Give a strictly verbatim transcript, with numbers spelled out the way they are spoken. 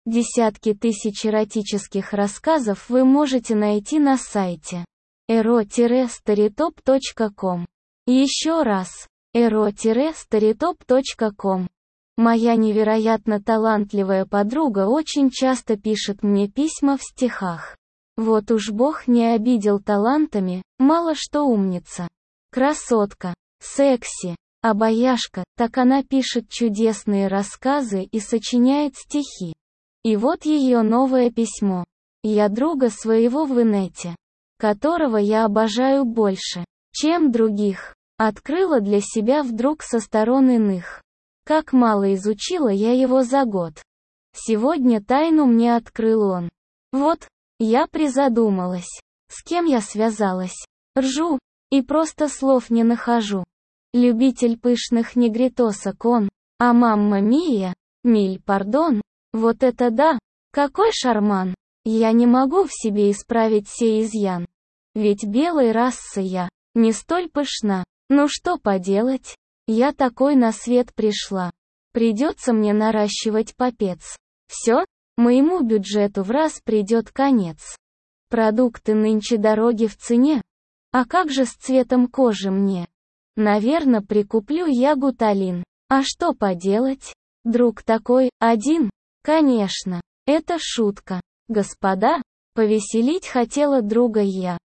Десятки тысяч эротических рассказов вы можете найти на сайте эро старитоп точка ком. Еще раз, эро старитоп точка ком. Моя невероятно талантливая подруга очень часто пишет мне письма в стихах. Вот уж Бог не обидел талантами, мало что умница. Красотка, секси, обаяшка, так она пишет чудесные рассказы и сочиняет стихи. И вот ее новое письмо. Я друга своего в инете, которого я обожаю больше, чем других, открыла для себя вдруг со сторон иных. Как мало изучила я его за год. Сегодня тайну мне открыл он. Вот, я призадумалась, с кем я связалась. Ржу, и просто слов не нахожу. Любитель пышных негритосок он, а мамма Мия, миль пардон. Вот это да! Какой шарман! Я не могу в себе исправить сей изъян. Ведь белой расы я, не столь пышна. Ну что поделать? Я такой на свет пришла. Придется мне наращивать попец. Все, моему бюджету в раз придет конец. Продукты нынче дороги в цене. А как же с цветом кожи мне? Наверно, прикуплю я гуталин. А что поделать? Друг такой, один? Конечно, это шутка. Господа, повеселить хотела друга я.